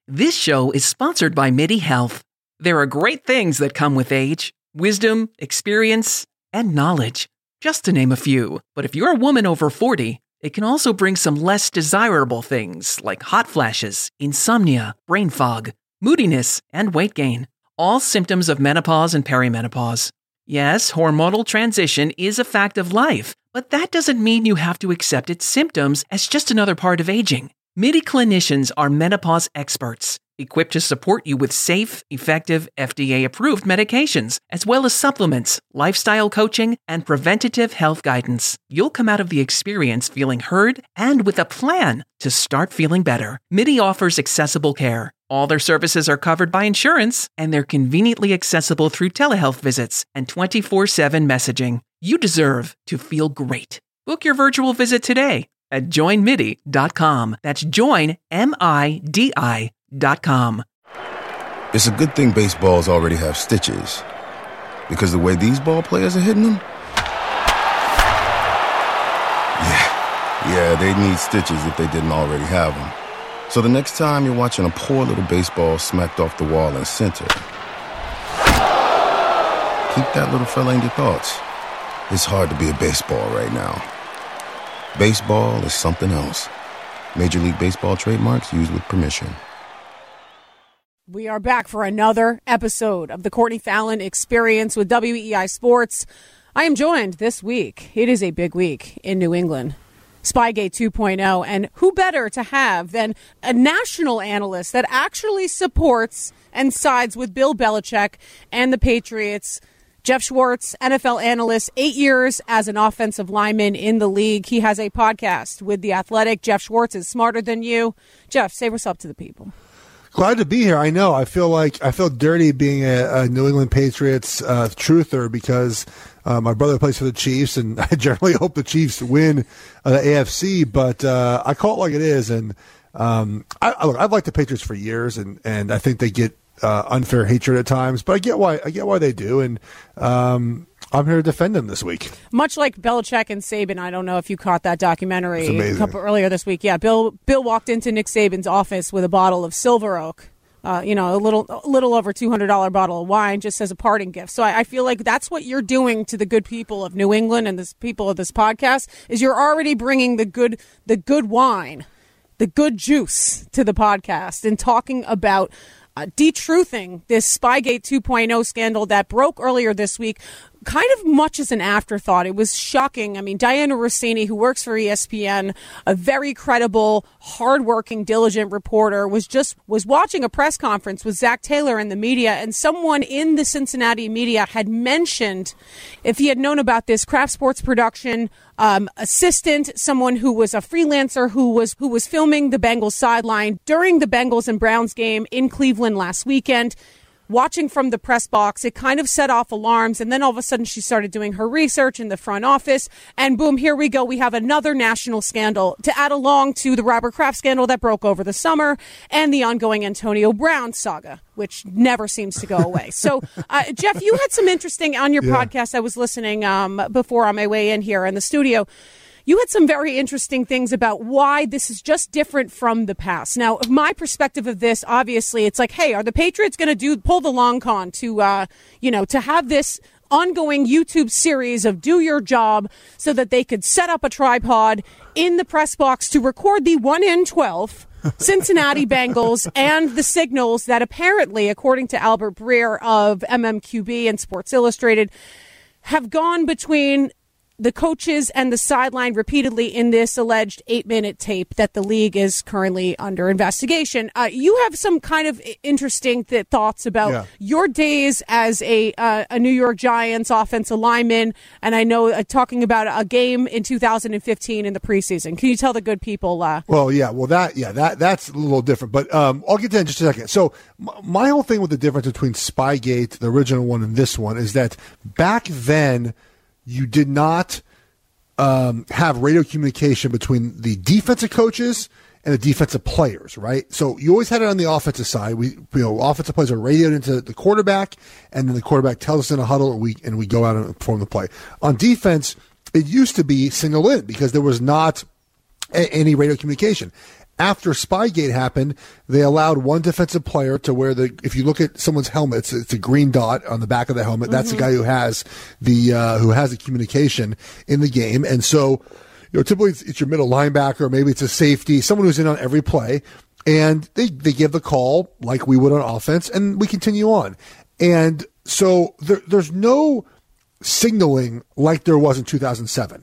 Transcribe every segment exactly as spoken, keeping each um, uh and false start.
This show is sponsored by MIDI Health. There are great things that come with age, wisdom, experience, and knowledge, just to name a few. But if you're a woman over forty, it can also bring some less desirable things like hot flashes, insomnia, brain fog, moodiness, and weight gain. All symptoms of menopause and perimenopause. Yes, hormonal transition is a fact of life, but that doesn't mean you have to accept its symptoms as just another part of aging. MIDI clinicians are menopause experts, equipped to support you with safe, effective, F D A-approved medications, as well as supplements, lifestyle coaching, and preventative health guidance. You'll come out of the experience feeling heard and with a plan to start feeling better. MIDI offers accessible care. All their services are covered by insurance, and they're conveniently accessible through telehealth visits and twenty-four seven messaging. You deserve to feel great. Book your virtual visit today at join midi dot com. That's join, M I D I dot com. It's a good thing baseballs already have stitches, because the way these ball players are hitting them, yeah, yeah, they need stitches if they didn't already have them. So the next time you're watching a poor little baseball smacked off the wall in center, keep that little fella in your thoughts. It's hard to be a baseball right now. Baseball is something else. Major League Baseball trademarks used with permission. We are back for another episode of the Courtney Fallon Experience with W E I Sports. I am joined this week. It is a big week in New England. Spygate two point oh, and who better to have than a national analyst that actually supports and sides with Bill Belichick and the Patriots. Jeff Schwartz, N F L analyst, eight years as an offensive lineman in the league. He has a podcast with The Athletic. Jeff Schwartz is smarter than you. Jeff, say what's up to the people. Glad to be here. I know. I feel like I feel dirty being a, a New England Patriots uh, truther because uh, my brother plays for the Chiefs, and I generally hope the Chiefs win uh, the A F C. But uh, I call it like it is, and um, I, I, look, I've liked the Patriots for years, and, and I think they get uh, unfair hatred at times. But I get why I get why they do, and um, I'm here to defend them this week. Much like Belichick and Saban, I don't know if you caught that documentary a couple earlier this week. Yeah, Bill Bill walked into Nick Saban's office with a bottle of Silver Oak, uh, you know, a little a little over two hundred dollars bottle of wine, just as a parting gift. So I, I feel like that's what you're doing to the good people of New England and the people of this podcast, is you're already bringing the good the good wine, the good juice to the podcast and talking about uh, detruthing this Spygate two point oh scandal that broke earlier this week. Kind of much as an afterthought. It was shocking. I mean, Diana Rossini, who works for E S P N, a very credible, hardworking, diligent reporter, was just was watching a press conference with Zach Taylor and the media, and someone in the Cincinnati media had mentioned, if he had known about this, Kraft Sports production um, assistant, someone who was a freelancer who was who was filming the Bengals sideline during the Bengals and Browns game in Cleveland last weekend. Watching from the press box, it kind of set off alarms, and then all of a sudden she started doing her research in the front office, and boom, here we go. We have another national scandal to add along to the Robert Kraft scandal that broke over the summer and the ongoing Antonio Brown saga, which never seems to go away. So, uh, Jeff, you had some interesting on your yeah. podcast. I was listening um, before on my way in here in the studio. You had some very interesting things about why this is just different from the past. Now, my perspective of this, obviously, it's like, hey, are the Patriots going to do pull the long con to, uh, you know, to have this ongoing YouTube series of do your job so that they could set up a tripod in the press box to record the one in twelve Cincinnati Bengals and the signals that apparently, according to Albert Breer of M M Q B and Sports Illustrated, have gone between the coaches and the sideline repeatedly in this alleged eight-minute tape that the league is currently under investigation. Uh, you have some kind of interesting th- thoughts about yeah. your days as a uh, a New York Giants offensive lineman, and I know uh, talking about a game in two thousand fifteen in the preseason. Can you tell the good people? Uh, well, yeah, well that yeah that that's a little different, but um, I'll get to that in just a second. So m- my whole thing with the difference between Spygate, the original one, and this one is that back then, you did not um, have radio communication between the defensive coaches and the defensive players, right? So you always had it on the offensive side. We, you know, offensive players are radioed into the quarterback, and then the quarterback tells us in a huddle, and we and we go out and perform the play. On defense, it used to be signaled in because there was not a, any radio communication. after Spygate happened, they allowed one defensive player to wear the, if you look at someone's helmet, it's, it's a green dot on the back of the helmet. That's mm-hmm. the guy who has the, uh, who has the communication in the game. And so, you know, typically it's, it's your middle linebacker, maybe it's a safety, someone who's in on every play. And they, they give the call like we would on offense, and we continue on. And so there, there's no signaling like there was in two thousand seven.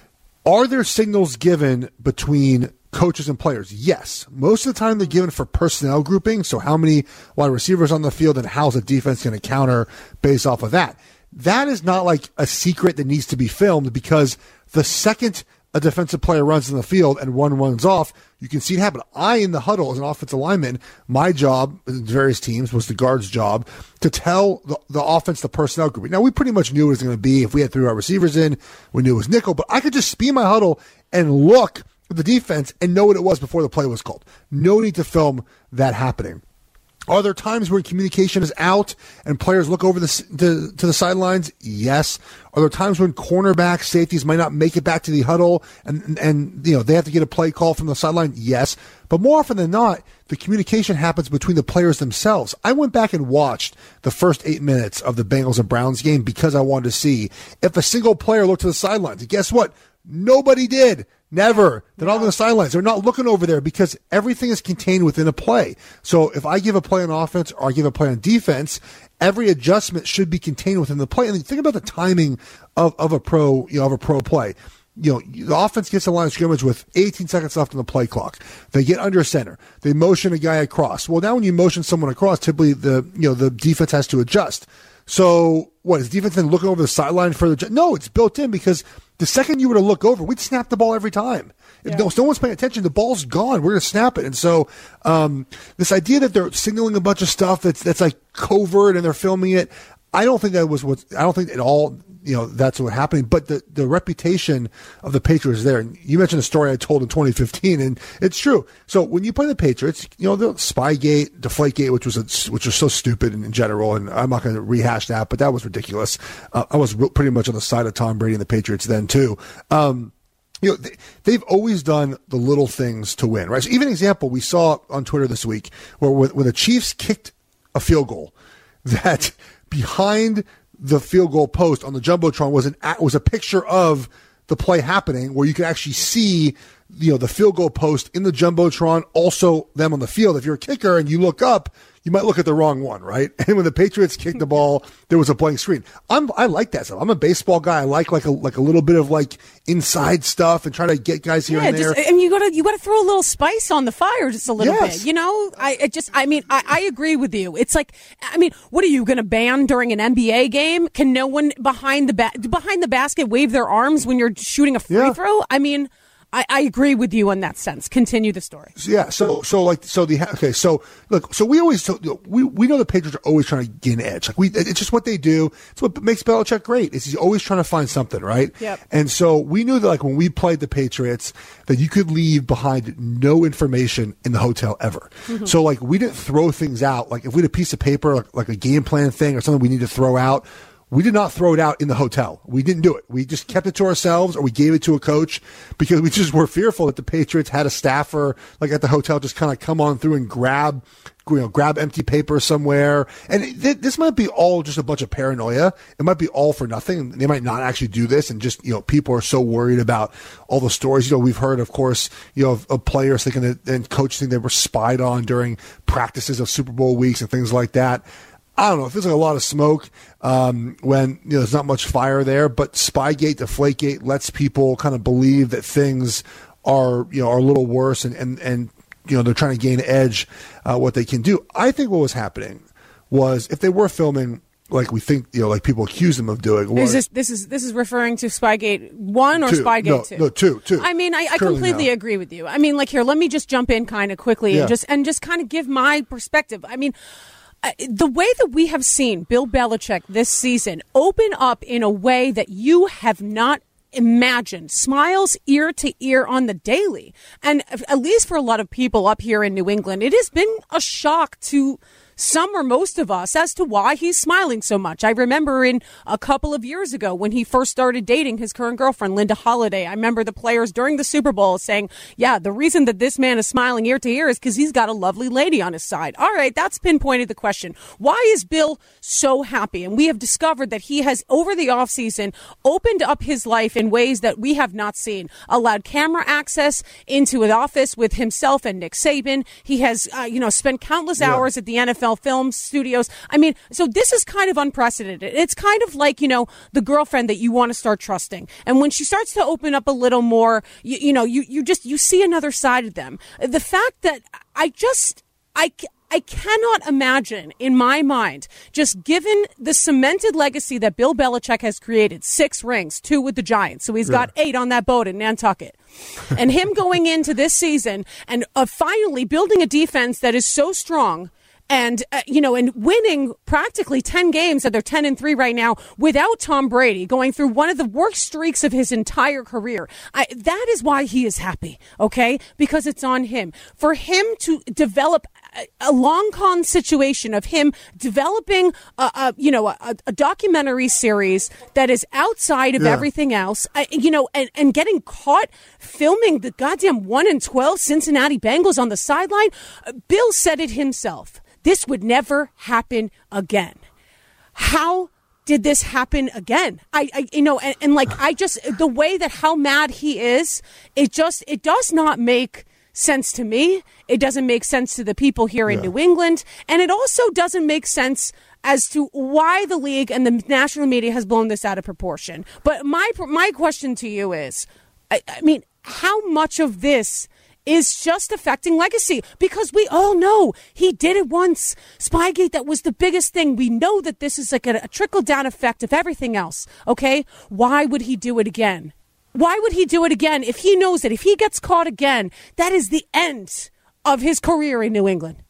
Are there signals given between coaches and players? Yes. Most of the time they're given for personnel grouping, so how many wide receivers on the field and how's the defense going to counter based off of that. That is not like a secret that needs to be filmed, because the second a defensive player runs in the field and one runs off, you can see it happen. I, in the huddle as an offensive lineman, my job in various teams was the guard's job to tell the, the offense the personnel grouping. Now, we pretty much knew it was going to be, if we had three wide receivers in, we knew it was nickel, but I could just speed my huddle and look at the defense and know what it was before the play was called. No need to film that happening. Are there times where communication is out and players look over the, to, to the sidelines? Yes. Are there times when cornerback safeties might not make it back to the huddle and, and, you know, they have to get a play call from the sideline? Yes. But more often than not, the communication happens between the players themselves. I went back and watched the first eight minutes of the Bengals and Browns game because I wanted to see if a single player looked to the sidelines. And guess what? Nobody did. Never. They're not on the sidelines. They're not looking over there because everything is contained within a play. So if I give a play on offense or I give a play on defense, every adjustment should be contained within the play. And think about the timing of, of a pro, you know, of a pro play. You know, the offense gets the line of scrimmage with eighteen seconds left on the play clock. They get under center. They motion a guy across. Well, now when you motion someone across, typically the, you know, the defense has to adjust. So what, is defense then looking over the sideline for the, no, it's built in because the second you were to look over, we'd snap the ball every time. If, yeah. no, if no one's paying attention, the ball's gone. We're going to snap it. And so um, this idea that they're signaling a bunch of stuff that's that's like covert and they're filming it, I don't think that was what, I don't think at all, you know, that's what happening. But the, the reputation of the Patriots is there. And you mentioned a story I told in twenty fifteen, and it's true. So when you play the Patriots, you know, the Spygate, Deflategate, which was a, which was so stupid in, in general, and I'm not going to rehash that, but that was ridiculous. Uh, I was pretty much on the side of Tom Brady and the Patriots then too. Um, you know, they, they've always done the little things to win, right? So even an example we saw on Twitter this week where when, when the Chiefs kicked a field goal, that behind the field goal post on the Jumbotron was an was a picture of the play happening where you could actually see, you know, the field goal post in the Jumbotron, also them on the field. If you're a kicker and you look up, you might look at the wrong one, right? And when the Patriots kicked the ball, there was a blank screen. I'm, I like that stuff. I'm a baseball guy. I like like a like a little bit of like inside stuff and try to get guys here yeah, and there. Just, I mean, you gotta you gotta throw a little spice on the fire, just a little yes. bit. You know, I it just I mean, I, I agree with you. It's like, I mean, what are you gonna ban during an N B A game? Can no one behind the ba- behind the basket wave their arms when you're shooting a free yeah. throw? I mean. I, I agree with you in that sense. Continue the story. Yeah. So, so like, so the, okay. So look, so we always, we, we know the Patriots are always trying to gain an edge. Like we, it's just what they do. It's what makes Belichick great. Is he's always trying to find something, right? Yep. And so we knew that like when we played the Patriots, that you could leave behind no information in the hotel ever. Mm-hmm. So like we didn't throw things out. Like if we had a piece of paper, like, like a game plan thing or something we need to throw out, we did not throw it out in the hotel. We didn't do it. We just kept it to ourselves, or we gave it to a coach because we just were fearful that the Patriots had a staffer like at the hotel just kind of come on through and grab, you know, grab empty paper somewhere. And it, this might be all just a bunch of paranoia. It might be all for nothing. They might not actually do this, and just, you know, people are so worried about all the stories. You know, we've heard, of course, you know, of, of players thinking that, and coaches think they were spied on during practices of Super Bowl weeks and things like that. I don't know. It feels like a lot of smoke um, when, you know, there's not much fire there. But Spygate, Deflategate lets people kind of believe that things are, you know, are a little worse, and, and, and you know, they're trying to gain edge uh, what they can do. I think what was happening was if they were filming like we think, you know, like people accuse them of doing. Is this this is this is referring to Spygate one or two. Spygate no, two? No, two, two. I mean, I, I completely now. agree with you. I mean, like here, let me just jump in kind of quickly yeah. and just and just kind of give my perspective. I mean. The way that we have seen Bill Belichick this season open up in a way that you have not imagined, smiles ear to ear on the daily. And at least for a lot of people up here in New England, it has been a shock to some or most of us as to why he's smiling so much. I remember in a couple of years ago when he first started dating his current girlfriend, Linda Holiday, I remember the players during the Super Bowl saying, yeah, the reason that this man is smiling ear to ear is because he's got a lovely lady on his side. All right, that's pinpointed the question. Why is Bill so happy? And we have discovered that he has, over the offseason, opened up his life in ways that we have not seen. Allowed camera access into an office with himself and Nick Saban. He has, uh, you know, spent countless yeah. hours at the N F L film studios. I mean, so this is kind of unprecedented. It's kind of like, you know, the girlfriend that you want to start trusting. And when she starts to open up a little more, you, you know, you, you just, you see another side of them. The fact that I just, I, I cannot imagine in my mind, just given the cemented legacy that Bill Belichick has created, six rings, two with the Giants. So he's yeah. got eight on that boat in Nantucket. And him going into this season and uh, finally building a defense that is so strong and, uh, you know, and winning practically ten games, that they're ten and three right now, without Tom Brady, going through one of the worst streaks of his entire career. I, that is why he is happy, okay? Because it's on him. For him to develop a, a long con situation of him developing, a, a, you know, a, a documentary series that is outside of yeah. everything else, I, you know, and, and getting caught filming the goddamn one and twelve Cincinnati Bengals on the sideline. Uh, Bill said it himself. This would never happen again. How did this happen again? I, I you know, and, and like, I just, the way that how mad he is, it just, it does not make sense to me. It doesn't make sense to the people here in yeah. New England. And it also doesn't make sense as to why the league and the national media has blown this out of proportion. But my, my question to you is, I, I mean, how much of this is just affecting legacy? Because we all know he did it once. Spygate, that was the biggest thing. We know that this is like a, a trickle-down effect of everything else, okay? Why would he do it again? Why would he do it again if he knows that if he gets caught again, that is the end of his career in New England?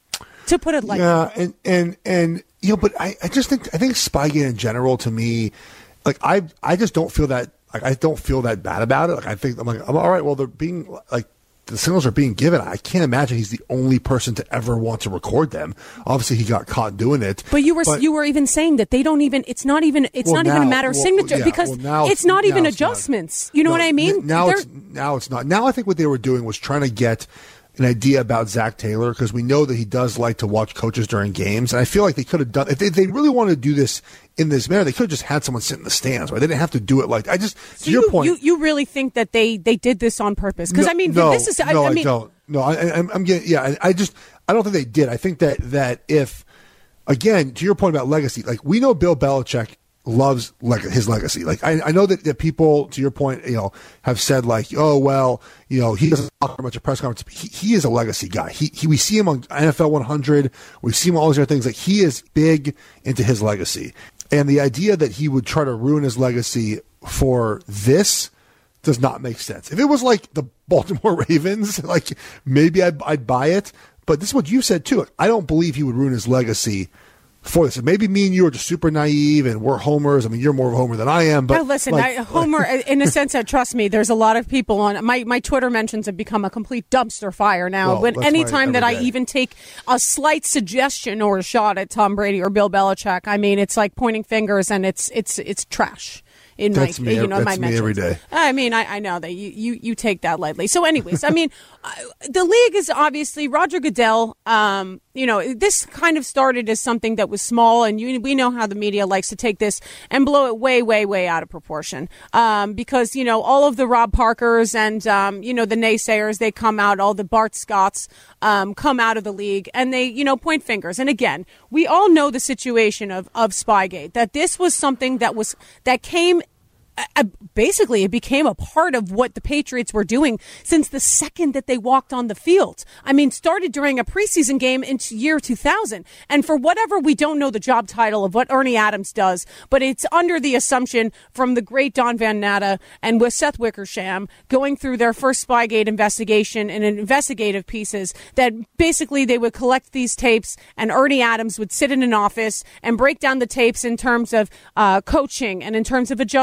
To put it like yeah, that. and, and, and, you know, but I, I just think, I think Spygate in general, to me, like, I, I just don't feel that, like, I don't feel that bad about it. Like, I think, I'm like, I'm all right, well, they're being, like, the signals are being given. I can't imagine he's the only person to ever want to record them. Obviously, he got caught doing it. But you were but, you were even saying that they don't even. It's not even. It's well, not now, even a matter of well, signature yeah, because well, now it's not even adjustments. Not. You know no, what I mean? Now They're, it's now it's not. Now I think what they were doing was trying to get an idea about Zach Taylor, because we know that he does like to watch coaches during games, and I feel like they could have done if they, they really wanted to do this in this manner, they could have just had someone sit in the stands, right? They didn't have to do it like I just. So to your you, point, you you really think that they they did this on purpose? Because no, I mean, no, this is. I, no, I mean, I don't. No, I, I'm, I'm getting. Yeah, I, I just. I don't think they did. I think that that if, again, to your point about legacy, like we know Bill Belichick loves like his legacy. Like I, I know that, that people, to your point, you know, have said like, oh well, you know, he doesn't talk much at press conference. He, he is a legacy guy. He, he we see him on N F L one hundred. We see him on all these other things. Like he is big into his legacy, and the idea that he would try to ruin his legacy for this does not make sense. If it was like the Baltimore Ravens, like maybe I'd, I'd buy it. But this is what you said too. I don't believe he would ruin his legacy for this. Maybe me and you are just super naive and we're homers. I mean, you're more of a homer than I am. But no, listen, like, I, homer, in a sense that, trust me, there's a lot of people on my, my Twitter mentions have become a complete dumpster fire now. Well, when anytime that day. I even take a slight suggestion or a shot at Tom Brady or Bill Belichick, I mean, it's like pointing fingers and it's it's it's trash. In that's my, me, you know, that's my me every day. I mean, I, I know that you, you, you take that lightly. So anyways, I mean, the league is obviously Roger Goodell. Um, you know, this kind of started as something that was small, and you, we know how the media likes to take this and blow it way, way, way out of proportion. Um, because, you know, all of the Rob Parkers and, um, you know, the naysayers, they come out, all the Bart Scotts um, come out of the league, and they, you know, point fingers. And again, we all know the situation of, of Spygate, that this was something that was, that came Uh, basically, it became a part of what the Patriots were doing since the second that they walked on the field. I mean, started during a preseason game in year two thousand. And for whatever, we don't know the job title of what Ernie Adams does, but it's under the assumption from the great Don Van Natta and with Seth Wickersham going through their first Spygate investigation and investigative pieces that basically they would collect these tapes and Ernie Adams would sit in an office and break down the tapes in terms of uh, coaching and in terms of adjustments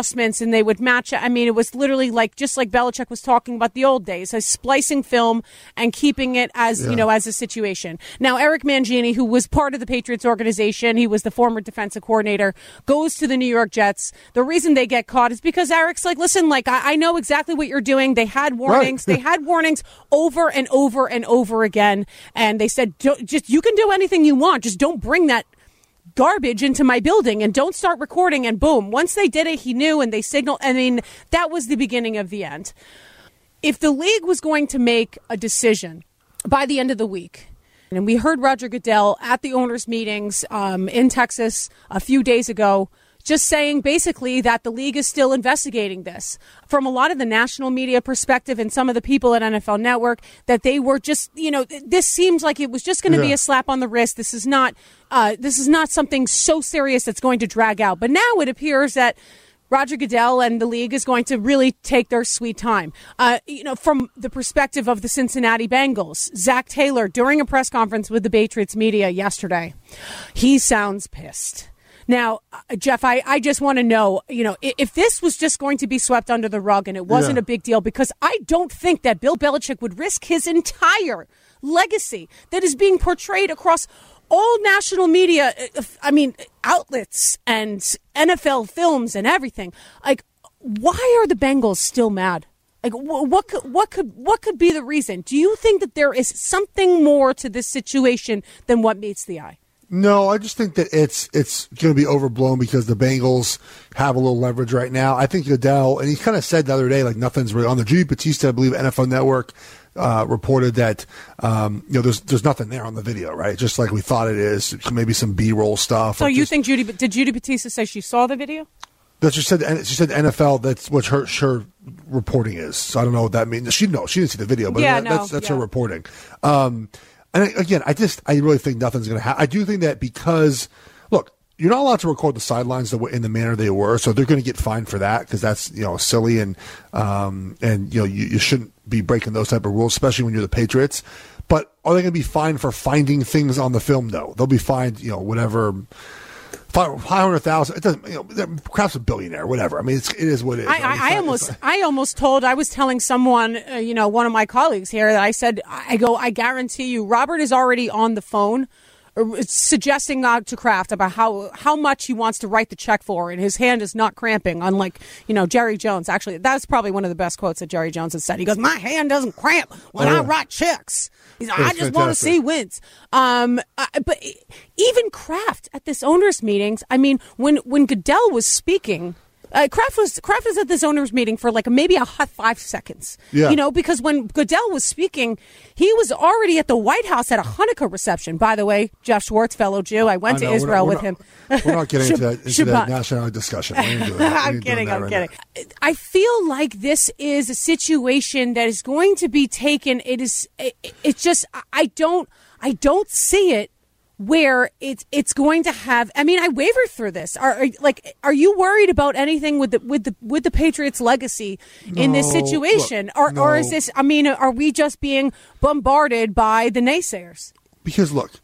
and they would match. I mean, it was literally like just like Belichick was talking about the old days, as splicing film and keeping it as, yeah. you know, as a situation. Now, Eric Mangini, who was part of the Patriots organization, he was the former defensive coordinator, goes to the New York Jets. The reason they get caught is because Eric's like, listen, like, I, I know exactly what you're doing. They had warnings. Right. They had warnings over and over and over again. And they said, just you can do anything you want. Just don't bring that garbage into my building and don't start recording. And boom, once they did it, he knew, and they signaled. I mean, that was the beginning of the end. If the league was going to make a decision by the end of the week, and we heard Roger Goodell at the owners' meetings um, in Texas a few days ago, just saying basically that the league is still investigating this. From a lot of the national media perspective and some of the people at N F L Network, that they were just, you know, this seems like it was just going to yeah. be a slap on the wrist. This is not, uh, this is not something so serious that's going to drag out. But now it appears that Roger Goodell and the league is going to really take their sweet time. Uh, you know, from the perspective of the Cincinnati Bengals, Zach Taylor, during a press conference with the Patriots media yesterday, he sounds pissed. Now, uh, Jeff, I, I just want to know, you know, if, if this was just going to be swept under the rug and it wasn't yeah. a big deal, because I don't think that Bill Belichick would risk his entire legacy that is being portrayed across all national media, I mean, outlets and N F L films and everything. Like, why are the Bengals still mad? Like, what could, what could, what could be the reason? Do you think that there is something more to this situation than what meets the eye? No, I just think that it's it's going to be overblown because the Bengals have a little leverage right now. I think Goodell, and he kind of said the other day, like, nothing's really on the Judy Batista, I believe, N F L Network uh, reported that um, you know there's there's nothing there on the video, right? Just like we thought it is, maybe some B-roll stuff. So you just, think Judy did Judy Batista say she saw the video? That's she said. She said N F L. That's what her her reporting is. So I don't know what that means. She no, she didn't see the video, but yeah, that, no, that's that's yeah. her reporting. Um, And again, I just, I really think nothing's going to happen. I do think that because, look, you're not allowed to record the sidelines in the manner they were, so they're going to get fined for that because that's, you know, silly and, um, and, you know, you, you shouldn't be breaking those type of rules, especially when you're the Patriots. But are they going to be fined for finding things on the film? No. They'll be fined, you know, whatever, five hundred thousand. It doesn't, you know, Kraft's a billionaire, whatever. I mean, it's, it is what it is. I, I, I almost, like, I almost told, I was telling someone, uh, you know, one of my colleagues here that I said, I go, I guarantee you, Robert is already on the phone uh, suggesting uh, to Kraft about how, how much he wants to write the check for, and his hand is not cramping, unlike, you know, Jerry Jones. Actually, that's probably one of the best quotes that Jerry Jones has said. He goes, my hand doesn't cramp when oh, yeah. I write checks. He's like, I just want to see wins. Um, uh, but even Kraft at this owners' meetings, I mean, when, when Goodell was speaking, uh, Kraft was Kraft was at this owners' meeting for like maybe a hot five seconds. Yeah. You know, because when Goodell was speaking, he was already at the White House at a Hanukkah reception. By the way, Jeff Schwartz, fellow Jew, I went I know, to Israel not, with not, him. We're not getting into, into that national discussion. I'm kidding. I'm right kidding. Now. I feel like this is a situation that is going to be taken. It is. It, it's just. I don't. I don't see it where it's it's going to have. I mean, I wavered through this. Are, are like, are you worried about anything with the with the with the Patriots' legacy in no, this situation, look, or no. or is this? I mean, are we just being bombarded by the naysayers? Because look,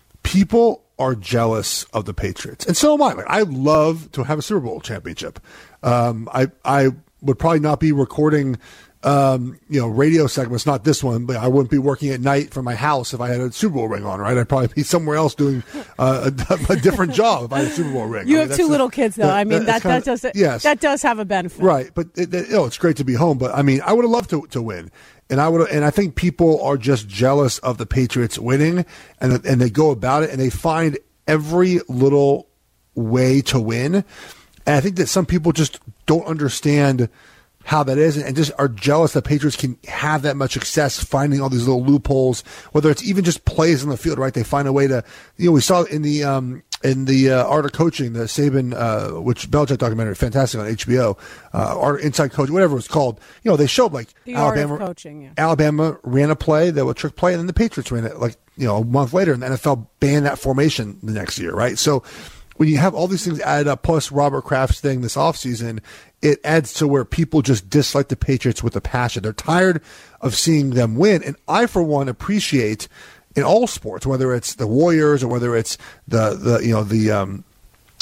people are jealous of the Patriots, and so am I. Like, I love to have a Super Bowl championship. Um, I I would probably not be recording. Um, you know, radio segments, not this one, but I wouldn't be working at night from my house if I had a Super Bowl ring on, right? I'd probably be somewhere else doing uh, a, a different job if I had a Super Bowl ring. You I have mean, two little kids, though. That, I mean, that, kinda, that does yes. that does have a benefit, right? But it, it, you know, it's great to be home. But I mean, I would have loved to to win, and I would, and I think people are just jealous of the Patriots winning, and and they go about it and they find every little way to win, and I think that some people just don't understand how that is, and just are jealous that Patriots can have that much success finding all these little loopholes, whether it's even just plays on the field, right? They find a way to, you know, we saw in the um, in the uh, Art of Coaching, the Saban, uh, which Belichick documentary, fantastic on H B O, uh, Art Inside Coach, whatever it was called. You know, they showed like the Alabama, Art of Coaching, yeah. Alabama ran a play that was a trick play, and then the Patriots ran it like, you know, a month later, and the N F L banned that formation the next year, right? So when you have all these things added up, plus Robert Kraft's thing this offseason, it adds to where people just dislike the Patriots with a passion. They're tired of seeing them win. And I, for one, appreciate in all sports, whether it's the Warriors or whether it's the, the you know, the um,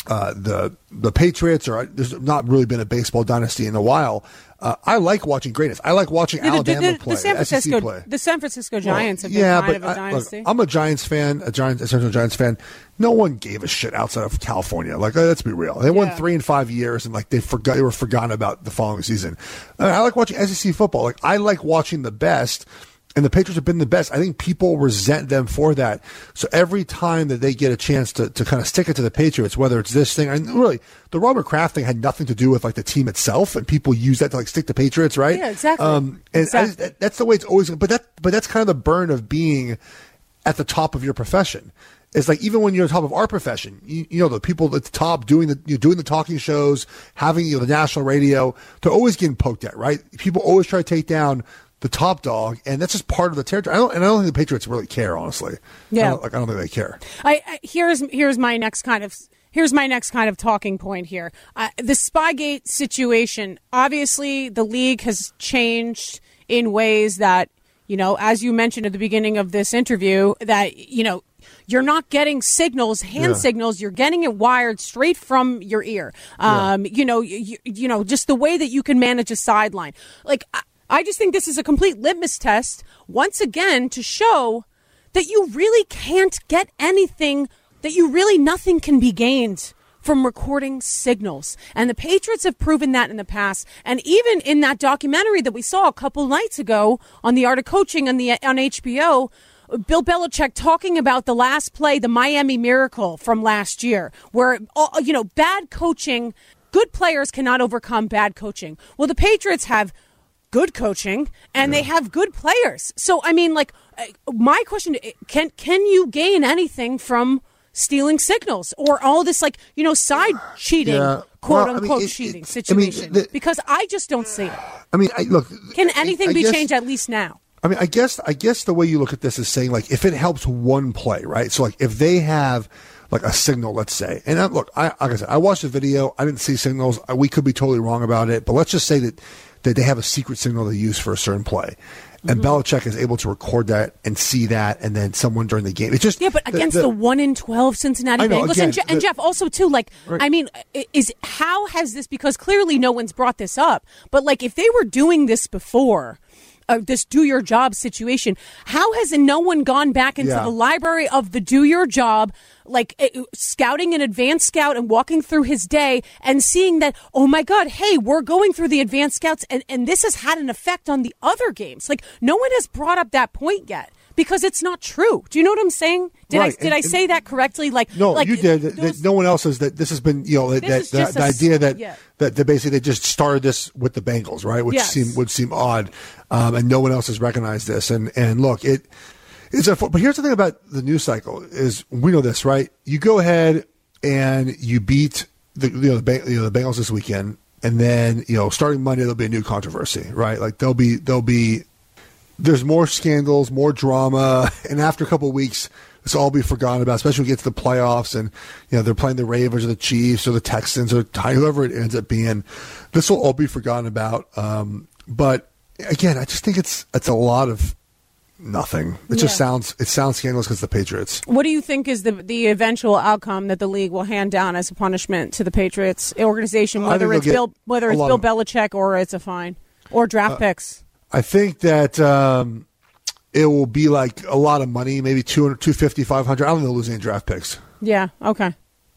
uh, the the Patriots, or there's not really been a baseball dynasty in a while. Uh, I like watching greatness. I like watching the, Alabama the, the, play, the San Francisco, S E C play. The San Francisco Giants well, have been yeah, kind but of a I, dynasty. Look, I'm a Giants fan, a Giants, essential Giants fan. No one gave a shit outside of California. Like, let's be real. They won yeah. three in five years, and like they forgot, they were forgotten about the following season. I, mean, I like watching S E C football. Like, I like watching the best. And the Patriots have been the best. I think people resent them for that. So every time that they get a chance to, to kind of stick it to the Patriots, whether it's this thing, and really, the Robert Kraft thing had nothing to do with like the team itself, and people use that to like stick to Patriots, right? Yeah, exactly. Um, and exactly. I, that's the way it's always. But that, but that's kind of the burn of being at the top of your profession. It's like even when you're at the top of our profession, you, you know, the people at the top doing the you know, doing the talking shows, having you know, the national radio, they're always getting poked at, right? People always try to take down the top dog, and that's just part of the territory. I don't, and I don't think the Patriots really care, honestly. Yeah, I don't, like I don't think they care. I, I here's here's my next kind of here's my next kind of talking point here. Uh, the Spygate situation. Obviously, the league has changed in ways that, you know, as you mentioned at the beginning of this interview, that you know. You're not getting signals, hand yeah. signals. You're getting it wired straight from your ear. Um, yeah. You know, you, you know, just the way that you can manage a sideline. Like, I, I just think this is a complete litmus test, once again, to show that you really can't get anything, that you really, nothing can be gained from recording signals. And the Patriots have proven that in the past. And even in that documentary that we saw a couple nights ago on the Art of Coaching on, the, on H B O, Bill Belichick talking about the last play, the Miami Miracle from last year, where, you know, bad coaching, good players cannot overcome bad coaching. Well, the Patriots have good coaching and yeah. they have good players. So, I mean, like, my question, can can you gain anything from stealing signals or all this, like, you know, side cheating, yeah. quote well, unquote I mean, it, cheating it, situation? I mean, the, because I just don't see it. I mean, I, look. Can anything I, I be guess, changed at least now? I mean, I guess I guess the way you look at this is saying, like, if it helps one play, right? So, like, if they have, like, a signal, let's say. And, I, look, I, like I said, I watched the video. I didn't see signals. We could be totally wrong about it. But let's just say that, that they have a secret signal they use for a certain play. And mm-hmm. Belichick is able to record that and see that, and then someone during the game. It's just yeah, but against the, the, the one in twelve Cincinnati know, Bengals, again, and, Je- and Jeff also too. Like, right. I mean, is how has this? Because clearly no one's brought this up. But like, if they were doing this before, uh, this do your job situation, how has no one gone back into yeah. the library of the do your job, like uh, scouting an advanced scout and walking through his day and seeing that, oh my God, hey, we're going through the advanced scouts and, and this has had an effect on the other games. Like, no one has brought up that point yet because it's not true. Do you know what I'm saying? Did right. I did and, I say that correctly? Like, no, like, you did. Those, no one else has. That this has been, you know, that, that, that the a, idea that, yeah. that that basically they just started this with the Bengals, right? Which yes. seem would seem odd, um, and no one else has recognized this. And and look, it. It's a, but here's the thing about the news cycle is we know this, right? You go ahead and you beat the you know the, you know, the Bengals this weekend, and then you know starting Monday there'll be a new controversy, right? Like there'll be there'll be there's more scandals, more drama, and after a couple of weeks, this will all be forgotten about. Especially when we get to the playoffs, and you know they're playing the Ravens or the Chiefs or the Texans or whoever it ends up being. This will all be forgotten about. Um, but again, I just think it's it's a lot of. Nothing. It yeah. just sounds it sounds scandalous because the Patriots. What do you think is the the eventual outcome that the league will hand down as a punishment to the Patriots organization, whether it's Bill whether it's Bill of, Belichick or it's a fine or draft uh, picks? I think that um, it will be like a lot of money, maybe two hundred, two fifty, five hundred. I don't think they'll lose any draft picks. Yeah. Okay.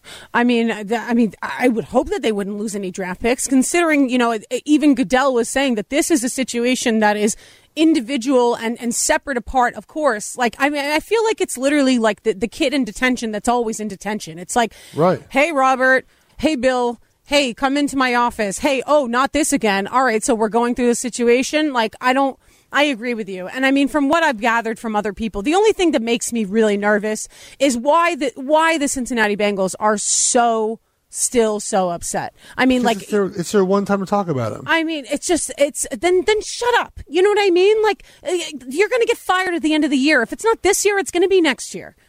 I mean, I mean, I would hope that they wouldn't lose any draft picks, considering, you know, even Goodell was saying that this is a situation that is individual and, and separate apart, of course. Like, I mean, I feel like it's literally like the, the kid in detention that's always in detention. It's like, right. Hey, Robert. Hey, Bill. Hey, come into my office. Hey, oh, not this again. All right, so we're going through the situation. Like, I don't. I agree with you. And I mean, from what I've gathered from other people, the only thing that makes me really nervous is why the why the Cincinnati Bengals are so still so upset. I mean, like it's their, it's their one time to talk about them. I mean, it's just it's then then shut up. You know what I mean? Like, you're going to get fired at the end of the year. If it's not this year, it's going to be next year.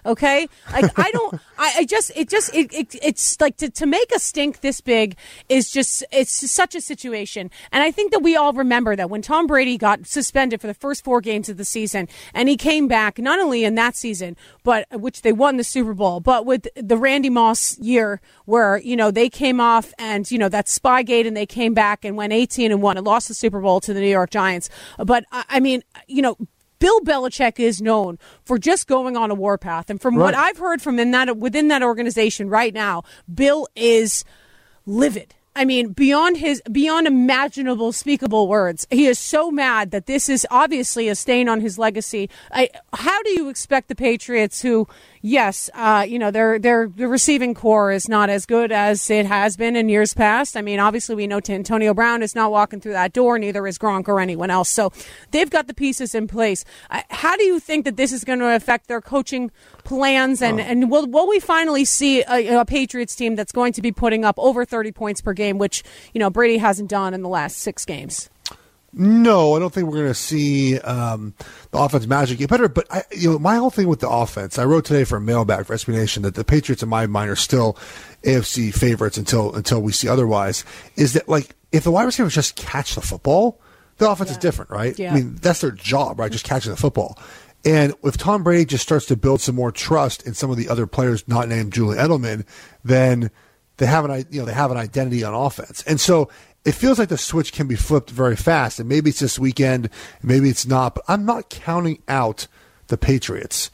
Okay, like I don't, I, I just, it just, it, it it's like to, to make a stink this big is just, it's such a situation. And I think that we all remember that when Tom Brady got suspended for the first four games of the season, and he came back not only in that season, but which they won the Super Bowl, but with the Randy Moss year where you know they came off and you know that Spygate and they came back and went eighteen and one and lost the Super Bowl to the New York Giants. But I mean, you know. Bill Belichick is known for just going on a warpath. And from right. what I've heard from in that, within that organization right now, Bill is livid. I mean, beyond his, beyond imaginable, speakable words. He is so mad that this is obviously a stain on his legacy. I, how do you expect the Patriots who, yes, uh, you know, their, their, the receiving core is not as good as it has been in years past. I mean, obviously we know Antonio Brown is not walking through that door, neither is Gronk or anyone else. So they've got the pieces in place. Uh, how do you think that this is going to affect their coaching plans? And, oh. and will, will we finally see a, a Patriots team that's going to be putting up over thirty points per game, which, you know, Brady hasn't done in the last six games? No, I don't think we're going to see um, the offense magic get better. But I, you know, my whole thing with the offense, I wrote today for a mailbag for S B Nation that the Patriots, in my mind, are still A F C favorites until until we see otherwise. Is that like if the wide receivers just catch the football, the offense yeah. is different, right? Yeah. I mean, that's their job, right? Just catching the football. And if Tom Brady just starts to build some more trust in some of the other players not named Julian Edelman, then they have an you know they have an identity on offense, and so. It feels like the switch can be flipped very fast, and maybe it's this weekend, maybe it's not, but I'm not counting out the Patriots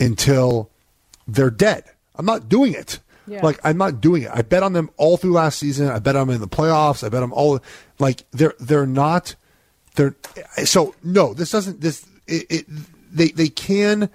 until they're dead. I'm not doing it. Yeah. Like, I'm not doing it. I bet on them all through last season. I bet on them in the playoffs. I bet them all. Like, they're they're not. They're so no. This doesn't. This it, it they they can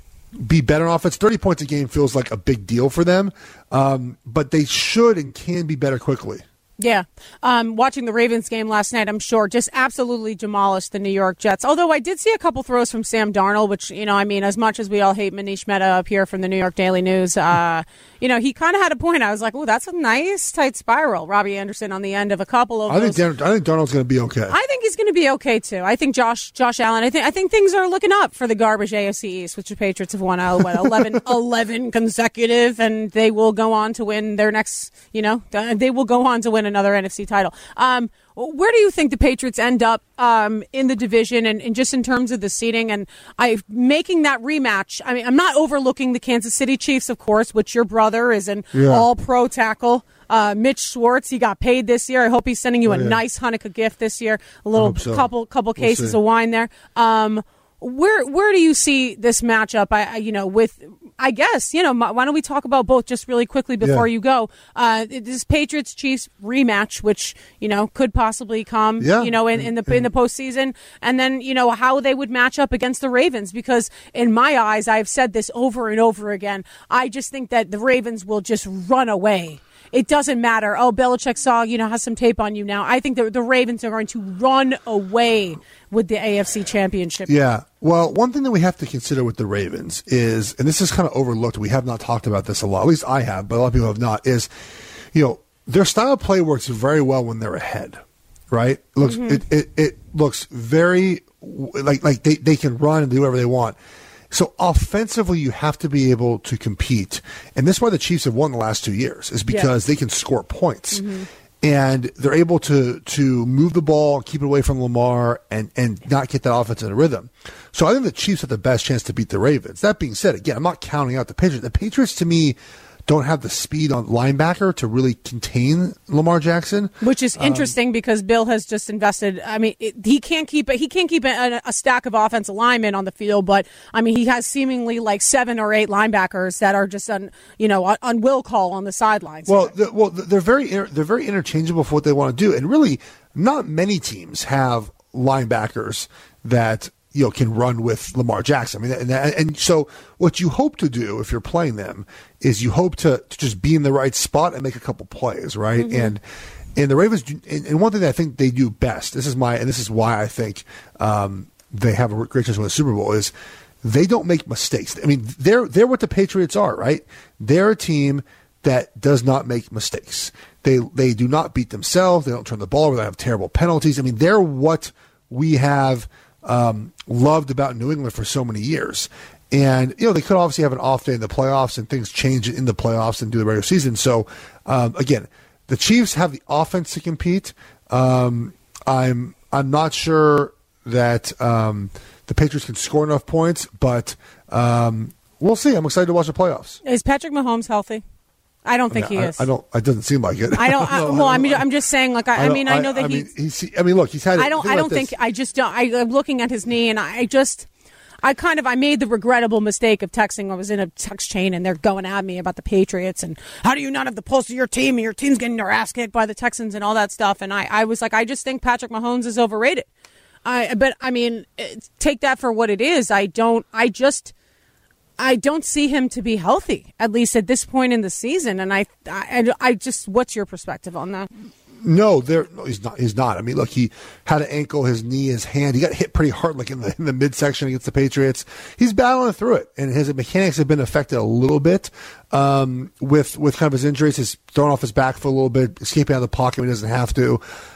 be better on offense. thirty points a game feels like a big deal for them, um, but they should and can be better quickly. Yeah. Um, watching the Ravens game last night, I'm sure, just absolutely demolished the New York Jets. Although I did see a couple throws from Sam Darnold, which, you know, I mean, as much as we all hate Manish Mehta up here from the New York Daily News, uh, you know, he kind of had a point. I was like, oh, that's a nice tight spiral. Robbie Anderson on the end of a couple of I those. think, I think Darnold's going to be okay. I think he's going to be okay, too. I think Josh Josh Allen, I think I think things are looking up for the garbage A F C East, which the Patriots have won, uh, what, eleven, eleven consecutive, and they will go on to win their next, you know, they will go on to win another N F C title. Um, where do you think the Patriots end up um, in the division and, and just in terms of the seeding? And I making that rematch, I mean, I'm not overlooking the Kansas City Chiefs, of course, which your brother is an yeah. all-pro tackle. Uh, Mitch Schwartz, he got paid this year. I hope he's sending you a oh, yeah. nice Hanukkah gift this year. A little so. couple couple cases we'll of wine there. Um, where where do you see this matchup? I, I you know with. I guess, you know, why don't we talk about both just really quickly before yeah. you go? Uh, this Patriots-Chiefs rematch, which, you know, could possibly come, yeah. you know, in, in the in the postseason. And then, you know, how they would match up against the Ravens. Because in my eyes, I've said this over and over again, I just think that the Ravens will just run away. It doesn't matter. Oh, Belichick saw, you know, has some tape on you now. I think that the Ravens are going to run away with the A F C Championship. Yeah. Well, one thing that we have to consider with the Ravens is, and this is kind of overlooked, we have not talked about this a lot, at least I have, but a lot of people have not, is, you know, their style of play works very well when they're ahead, right? It looks, mm-hmm. it, it, it looks very, like, like they, they can run and do whatever they want. So offensively, you have to be able to compete. And this is why the Chiefs have won the last two years, is because yeah. they can score points. Mm-hmm. And they're able to to move the ball, keep it away from Lamar, and, and not get that offense in a rhythm. So I think the Chiefs have the best chance to beat the Ravens. That being said, again, I'm not counting out the Patriots. The Patriots, to me, don't have the speed on linebacker to really contain Lamar Jackson, which is interesting um, because Bill has just invested. I mean, it, he can't keep he can't keep a, a stack of offensive linemen on the field, but I mean, he has seemingly like seven or eight linebackers that are just on you know on, on will call on the sidelines. Well, the, well, they're very they're very interchangeable for what they want to do, and really, not many teams have linebackers that. You know, can run with Lamar Jackson. I mean, and, and so what you hope to do if you're playing them is you hope to, to just be in the right spot and make a couple plays, right? Mm-hmm. And and the Ravens, do, and, and one thing that I think they do best. This is my, and this is why I think um, they have a great chance to win the Super Bowl is they don't make mistakes. I mean, they're they're what the Patriots are, right? They're a team that does not make mistakes. They they do not beat themselves. They don't turn the ball over. They have terrible penalties. I mean, they're what we have. Um, loved about New England for so many years. And, you know, they could obviously have an off day in the playoffs and things change in the playoffs and do the regular season. So, um, again, the Chiefs have the offense to compete. Um, I'm I'm not sure that um, the Patriots can score enough points, but um, we'll see. I'm excited to watch the playoffs. Is Patrick Mahomes healthy? I don't think I mean, he I, is. I don't. It doesn't seem like it. I don't. I, well, I mean, I'm just saying. Like, I, I mean, I know that I he's. Mean, he's. I mean, look, he's had. I don't. I don't think. This. I just don't. I, I'm looking at his knee, and I just. I kind of I made the regrettable mistake of texting. I was in a text chain, and they're going at me about the Patriots and how do you not have the pulse of your team, and your team's getting their ass kicked by the Texans and all that stuff. And I, I was like, I just think Patrick Mahomes is overrated. I, but I mean, take that for what it is. I don't. I just. I don't see him to be healthy, at least at this point in the season. And I, I, I just, what's your perspective on that? No, there. No, he's not. He's not. I mean, look, he had an ankle, his knee, his hand. He got hit pretty hard, like in the in the midsection against the Patriots. He's battling through it, and his mechanics have been affected a little bit um, with with kind of his injuries. He's thrown off his back for a little bit, escaping out of the pocket when he doesn't have to.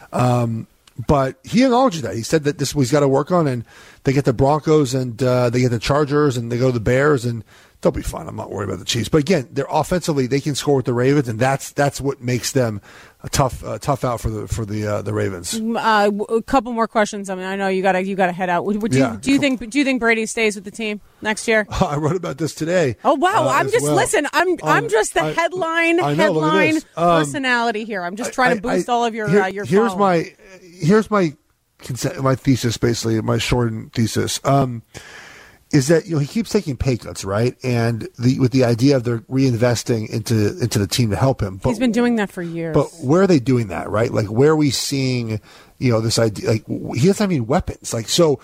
Um, but he acknowledged that. He said that this is what he's got to work on, and they get the Broncos and uh, they get the Chargers and they go to the Bears, and they'll be fine. I'm not worried about the Chiefs. But again, they're offensively, they can score with the Ravens, and that's that's what makes them a tough uh, tough out for the for the uh, the Ravens. Uh, a couple more questions. I mean, I know you gotta you gotta head out. Would, would you, yeah. Do you think do you think Brady stays with the team next year? I wrote about this today. Oh wow! Uh, I'm just well. listen. I'm um, I'm just the I, headline I know, headline um, personality here. I'm just trying I, to boost I, all of your here, uh, your. Here's following. my here's my my thesis, basically my shortened thesis. Um, is that, you know, he keeps taking pay cuts, right? And the with the idea of they're reinvesting into into the team to help him. But, he's been doing that for years. But where are they doing that, right? Like, where are we seeing, you know, this idea? Like, he doesn't have any weapons. Like, so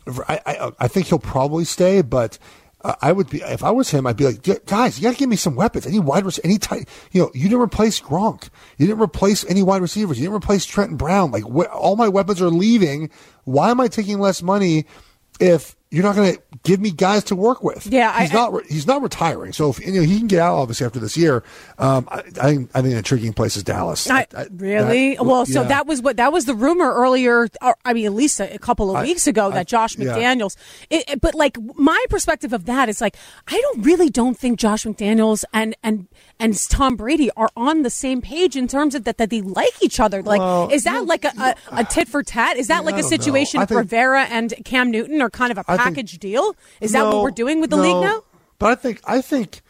I I, I think he'll probably stay, but uh, I would be, if I was him, I'd be like, guys, you got to give me some weapons. Any wide receivers, any tight, you know, you didn't replace Gronk. You didn't replace any wide receivers. You didn't replace Trenton Brown. Like, wh- all my weapons are leaving. Why am I taking less money if you're not going to give me guys to work with? Yeah, he's I, not. Re- he's not retiring. So if you know he can get out, obviously after this year, um, I, I think I think an intriguing place is Dallas. I, I, really? That, well, so yeah. that was what that was the rumor earlier. Or, I mean, at least a, a couple of I, weeks ago I, that Josh McDaniels. Yeah. It, it, but like my perspective of that is like I don't really don't think Josh McDaniels and and and Tom Brady are on the same page in terms of that that they like each other. Like, well, is that you, like a, a, a tit for tat? Is that yeah, like a situation of Rivera and Cam Newton are kind of a package think, deal? Is that no, what we're doing with the no, league now? But I think I think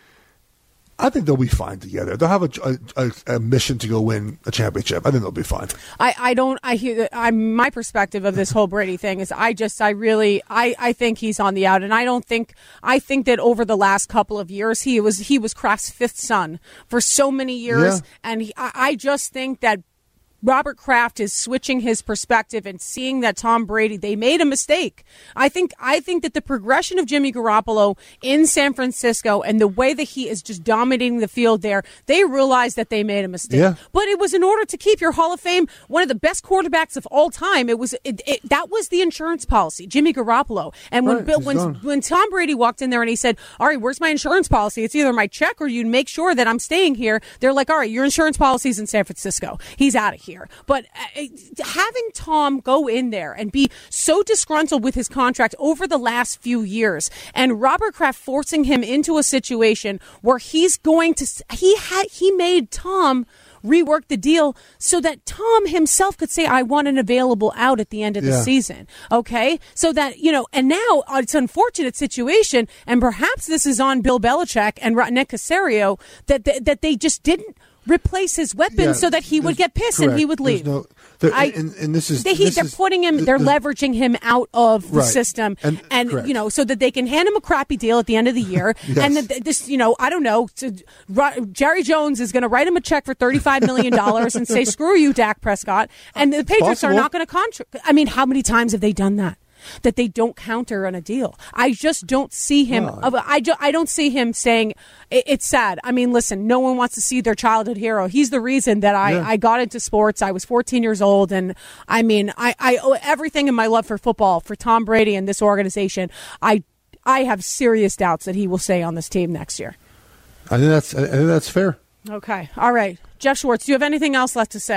I think they'll be fine together. They'll have a, a, a mission to go win a championship. I think they'll be fine. I, I don't. I hear. I my perspective of this whole Brady thing is I just I really I, I think he's on the out, and I don't think I think that over the last couple of years he was he was Kraft's fifth son for so many years, yeah. and he, I, I just think that Robert Kraft is switching his perspective and seeing that Tom Brady, they made a mistake. I think I think that the progression of Jimmy Garoppolo in San Francisco and the way that he is just dominating the field there, they realized that they made a mistake. Yeah. But it was in order to keep your Hall of Fame, one of the best quarterbacks of all time. It was it, it, that was the insurance policy, Jimmy Garoppolo. And when right, Bill, when when Tom Brady walked in there and he said, "All right, where's my insurance policy? It's either my check or you make sure that I'm staying here." They're like, "All right, your insurance policy's in San Francisco. He's out of here." Here. But uh, having Tom go in there and be so disgruntled with his contract over the last few years, and Robert Kraft forcing him into a situation where he's going to he had he made Tom rework the deal so that Tom himself could say, "I want an available out at the end of the yeah. season." Okay, so that you know, and now it's an unfortunate situation, and perhaps this is on Bill Belichick and Nick Caserio that that, that they just didn't replace his weapons yeah, so that he would get pissed correct. and he would leave. No, there, I, and, and this is they, this they're is, putting him, they're the, leveraging him out of the right. system, and, and you know, so that they can hand him a crappy deal at the end of the year. yes. And that this, you know, I don't know, to, Jerry Jones is going to write him a check for thirty-five million dollars and say, "Screw you, Dak Prescott." And the Patriots Possible. are not going to contract. I mean, how many times have they done that? That they don't counter on a deal. I just don't see him. No. I, ju- I don't see him saying it, it's sad. I mean, listen, no one wants to see their childhood hero. He's the reason that I, yeah. I got into sports. I was fourteen years old. And I mean, I, I owe everything in my love for football, for Tom Brady and this organization. I, I have serious doubts that he will stay on this team next year. I think that's, I think that's fair. Okay. All right. Jeff Schwartz, do you have anything else left to say?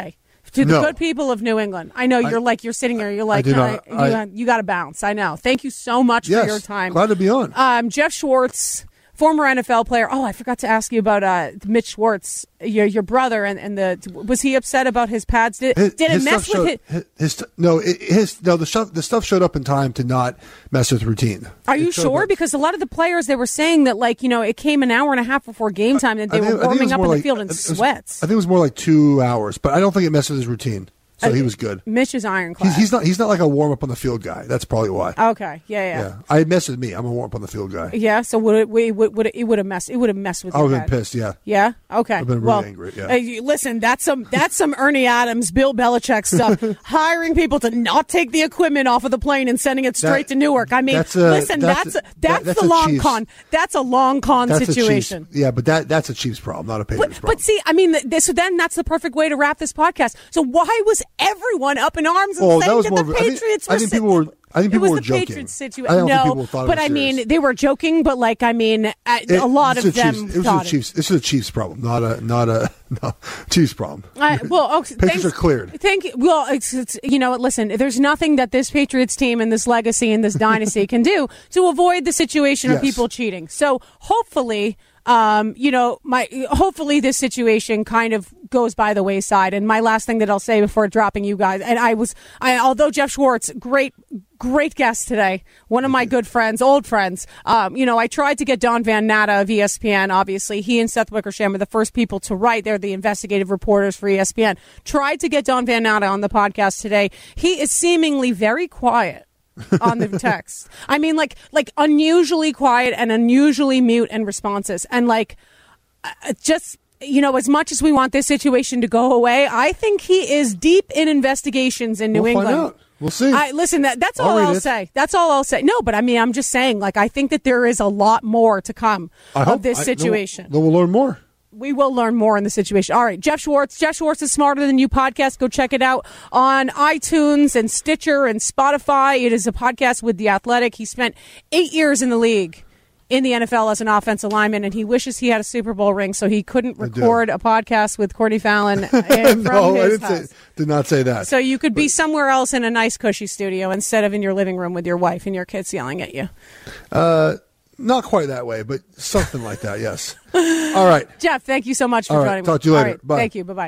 To the no. good people of New England. I know you're I, like, you're sitting here, you're like, I I, you, I, you got to bounce. I know. Thank you so much yes, for your time. Glad to be on. Um, Jeff Schwartz, former N F L player. Oh, I forgot to ask you about uh, Mitch Schwartz, your your brother, and, and the was he upset about his pads? Did, his, did it his mess with showed, it? His, his no, it, his no the stuff the stuff showed up in time to not mess with routine. Are you it sure? Up. Because a lot of the players, they were saying that, like, you know, it came an hour and a half before game time and they think, were warming up in like, the field in was, sweats. I think it was more like two hours, but I don't think it messed with his routine. So he was good. Mitch is ironclad. He's, he's not. He's not like a warm up on the field guy. That's probably why. Okay. Yeah. Yeah. Yeah. I messed with me. I'm a warm up on the field guy. Yeah. So would it? Would, would, would it, it would have messed. It would have messed with. I would have have been pissed. Yeah. Yeah. Okay. I've been really well, angry. Yeah. Uh, you, listen, that's some that's some Ernie Adams, Bill Belichick stuff. Hiring people to not take the equipment off of the plane and sending it straight that, to Newark. I mean, that's a, listen, that's that's, a, a, that's, that's the long Chiefs. con. That's a long con that's situation. Yeah, but that that's a Chiefs problem, not a Patriots but, problem. But see, I mean, th- so then that's the perfect way to wrap this podcast. So why was everyone up in arms and oh, saying that, was that more the of, Patriots I think, were? I think people were. I think people it was were the joking. Patriots situation. I don't no, think people thought but it was I mean, serious. they were joking. But like, I mean, a, it, a lot of them Chiefs, it was thought a Chiefs. This is a Chiefs problem, not a not a no, Chiefs problem. I, well, oh, Patriots thanks, are cleared. Thank you. Well, it's, it's you know, listen. There's nothing that this Patriots team and this legacy and this dynasty can do to avoid the situation yes. of people cheating. So hopefully. Um, you know, my hopefully this situation kind of goes by the wayside. And my last thing that I'll say before dropping you guys, and I was, I although Jeff Schwartz, great, great guest today, one of my good friends, old friends. Um, you know, I tried to get Don Van Natta of E S P N. Obviously, he and Seth Wickersham are the first people to write. They're the investigative reporters for E S P N. Tried to get Don Van Natta on the podcast today. He is seemingly very quiet. on the text. I mean, like, like unusually quiet and unusually mute and responses. And like, uh, just, you know, as much as we want this situation to go away, I think he is deep in investigations in New we'll England. Find out. We'll see. I, listen, that, that's all I'll, I'll say. That's all I'll say. No, but I mean, I'm just saying, like, I think that there is a lot more to come I of hope, this I, situation. Then we'll, we'll learn more. We will learn more in the situation. All right, Jeff Schwartz. Jeff Schwartz is Smarter Than You podcast. Go check it out on iTunes and Stitcher and Spotify. It is a podcast with The Athletic. He spent eight years in the league, in the N F L as an offensive lineman, and he wishes he had a Super Bowl ring so he couldn't record a podcast with Courtney Fallon from no, his I didn't house. say, did not say that. So you could but, be somewhere else in a nice, cushy studio instead of in your living room with your wife and your kids yelling at you. Uh, not quite that way, but something like that, yes. All right. Jeff, thank you so much for All right, joining me. talk to you later. All right, Bye. Thank you. Bye-bye.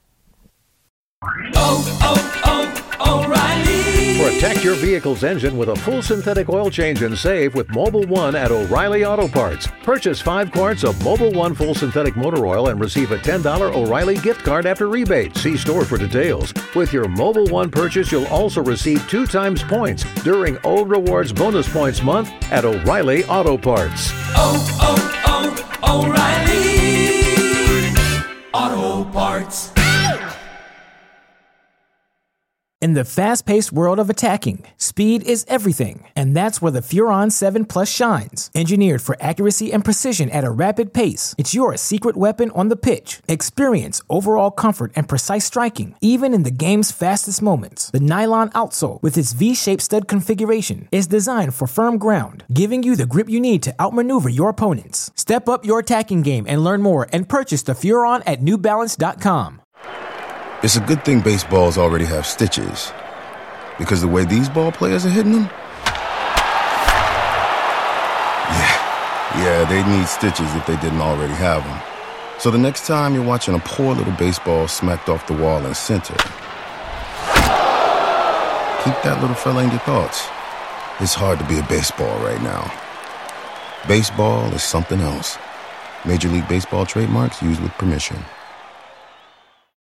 Oh, oh, oh, O'Reilly. Protect your vehicle's engine with a full synthetic oil change and save with Mobil one at O'Reilly Auto Parts. Purchase five quarts of Mobil one full synthetic motor oil and receive a ten dollars O'Reilly gift card after rebate. See store for details. With your Mobil one purchase, you'll also receive two times points during O Rewards Bonus Points Month at O'Reilly Auto Parts. Oh, oh, oh, O'Reilly Auto Parts. In the fast-paced world of attacking, speed is everything, and that's where the Furon seven Plus shines. Engineered for accuracy and precision at a rapid pace, it's your secret weapon on the pitch. Experience overall comfort and precise striking, even in the game's fastest moments. The nylon outsole, with its V-shaped stud configuration, is designed for firm ground, giving you the grip you need to outmaneuver your opponents. Step up your attacking game and learn more and purchase the Furon at New Balance dot com. It's a good thing baseballs already have stitches, because the way these ball players are hitting them, yeah, yeah, they need stitches if they didn't already have them. So the next time you're watching a poor little baseball smacked off the wall in center, keep that little fella in your thoughts. It's hard to be a baseball right now. Baseball is something else. Major League Baseball trademarks used with permission.